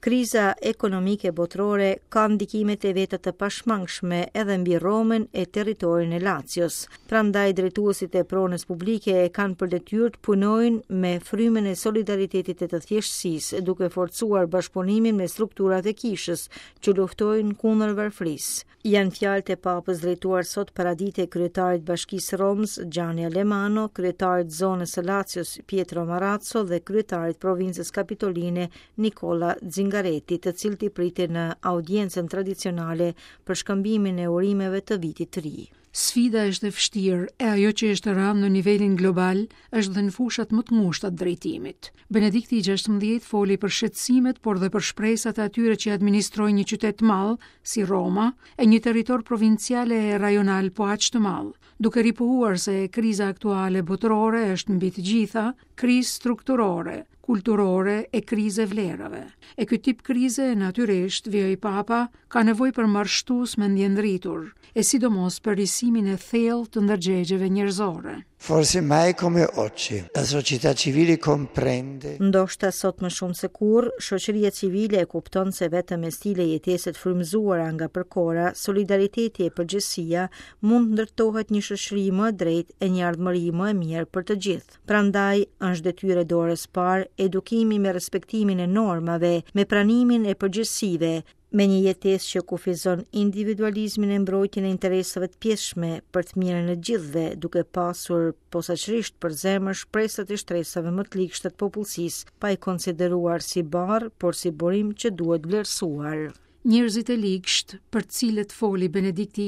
Kriza ekonomike botërore ka ndikimet e veta të pashmangshme edhe mbi Romën e territorin e Lazios. Prandaj drejtuesit e pronës publike e kanë për detyrë të punojnë me frymën e solidaritetit e të thjeshtësisë, duke forcuar bashkëpunimin me strukturat e kishës që luftojnë kundër varfërisë. Janë fjalët e Papës drejtuar sot paradite kryetarit Bashkisë Romës Gianni Alemano, kryetarit zonës së Lazios Pietro Marazzo dhe kryetarit provincës Kapitoline Nicola Zingaretti, të cilët i pritin në audiencën tradicionale për shkëmbimin e urimeve të vitit të ri. Sfida është e vështirë e ajo që është rënë në nivelin global është dhe në fushat më të ngushta të drejtimit. Benedikti XVI foli për shqetësimet, por dhe për shpresat e atyre që administrojnë një qytet të madh si Roma e një territor provincial e rajonal po aq të madh, duke ripohuar se kriza aktuale botërore është mbi të gjitha krizë strukturore, kulturore e krize vlerave. E ky tip krize natyrisht, vjoj Papa, ka nevojë për marrështues mendjendritur, e sidomos për risimin e thellë të ndërgjegjeve njerëzore. Forse mai come oggi la società civile comprende. Ndoshta sot më shumë se kurrë, shoqëria civile e kupton se vetëm me stile jetese të frymëzuara nga përkora, solidariteti e përgjegjësia mund ndërtohet një shoqëri më e drejtë e një ardhmëri më e mirë për të gjithë. Prandaj është detyrë e dorës parë edukimi me respektimin e normave, me pranimin e përgjegjësive, me një jetesë që kufizon individualizmin e mbrojtjen e interesave të pjesshme për të mirën e gjithëve, duke pasur posaçërisht për zemër shpresat e shtresave më të ligshta të popullsisë, pa i konsideruar si barr, por si burim që duhet vlerësuar. Njerëzit e ligsht, për të cilët foli Benedikti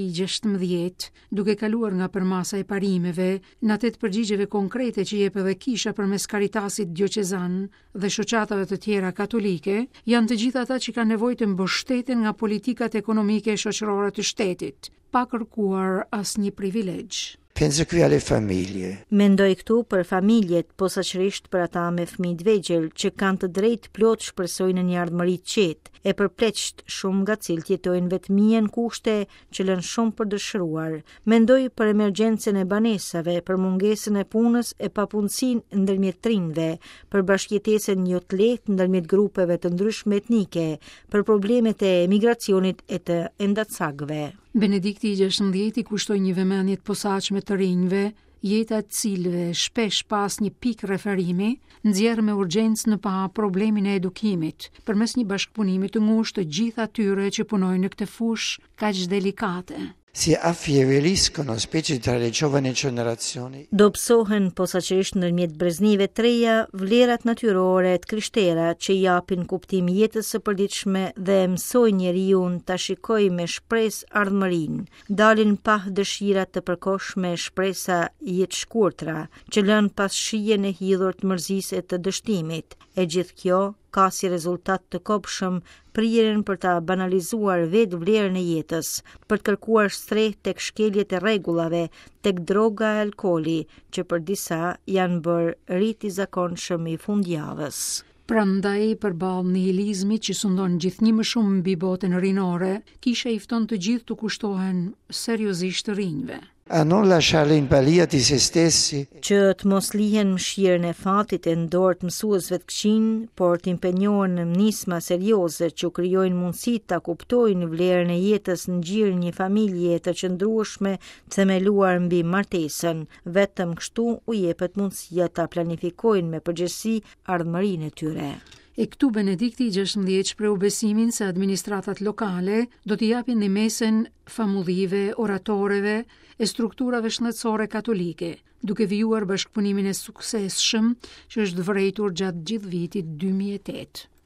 XVI, duke kaluar nga përmasa e parimeve, në atë të përgjigjeve konkrete që jep edhe Kisha përmes Caritasit dioqezan dhe shoqatave të tjera katolike, janë të gjithë ata që kanë nevojë të mbështeten nga politikat ekonomike e shoqërore të shtetit, pa kërkuar asnjë privilegj. Penso qui alle famiglie. Mendoj këtu për familjet, posaçërisht për ata me fëmijë të vegjël që kanë të drejtë plot shpresojnë në një ardhmëri të qetë, e përpleqt shumë nga cilët jetojnë vetmia në kushte që lënë shumë për dëshiruar. Mendoj për emergjencën e banesave, për mungesën e punës e papunësinë ndërmjet trinjve, për bashkëjetesën jo të lehtë ndërmjet grupeve të ndryshme etnike, për problemet e emigracionit e të endacakëve. Benedikti XVI kushtoi një vëmendje të posaçme të rinjve, jeta të cilëve shpesh pas një pikë referimi, nxjerr me urgjencë në pa problemin e edukimit, përmes një bashkëpunimi të ngushtë të gjithë atyre që punojnë në këtë fushë kaq delikate. Si affievoliscono specie tra le giovani generazioni. Dobësohen posaçërisht ndërmjet breznive të reja vlerat natyrore të krishtera që japin kuptim jetës së përditshme dhe mësojnë njeriu ta shikojë me shpresë ardhmërinë. Dalin pa dëshira të përkohshme shpresa jetë shkurtra, që lën pas shijen e hidhur të mërzisë e të dështimit. E gjithë kjo ka si rezultat të kopshëm prirjen për ta banalizuar vetë vlerën e jetës, për të kërkuar streh tek shkeljet e rregullave, tek droga e alkooli, që për disa janë bërë rit i zakonshëm i fundjavës. Prandaj, përballë nihilizmit që sundon gjithnjë më shumë mbi botën rinore, Kisha i fton të gjithë të kushtohen seriozisht të rinjve. A non lasciarli in balia di se stessi. Që të mos lihen mëshirën e fatit e dorë të mësuesve të këqij, por të impenjohen në nisma serioze që krijojnë mundësi ta kuptojnë vlerën e jetës në gjirë një familje të qëndrueshme themeluar mbi martesën. Vetëm kështu u jepet mundësia ta planifikojnë me përgjegjësi ardhmërinë e tyre. E këtu Benedikti XVI shpreu besimin se administratat lokale do t'i japin në mesen famullive, oratoreve e strukturave shëndetësore katolike, duke vijuar bashkëpunimin e suksesshëm që është vërejtur gjatë gjithë vitit 2008.